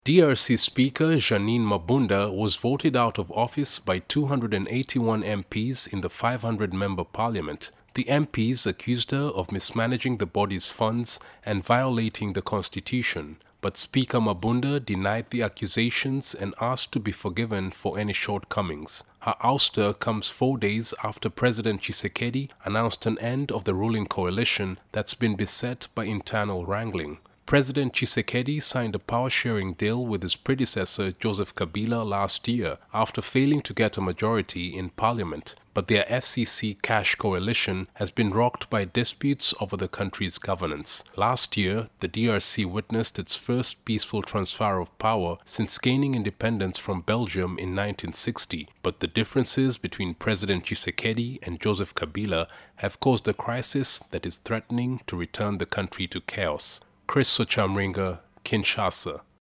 DRC Speaker Janine Mabunda was voted out of office by 281 MPs in the 500-member parliament. The MPs accused her of mismanaging the body's funds and violating the constitution. But Speaker Mabunda denied the accusations and asked to be forgiven for any shortcomings. Her ouster comes 4 days after President Tshisekedi announced an end of the ruling coalition that's been beset by internal wrangling. President Tshisekedi signed a power-sharing deal with his predecessor Joseph Kabila last year after failing to get a majority in parliament, but their FCC cash coalition has been rocked by disputes over the country's governance. Last year, the DRC witnessed its first peaceful transfer of power since gaining independence from Belgium in 1960, but the differences between President Tshisekedi and Joseph Kabila have caused a crisis that is threatening to return the country to chaos. Chris Sochamringa, Kinshasa.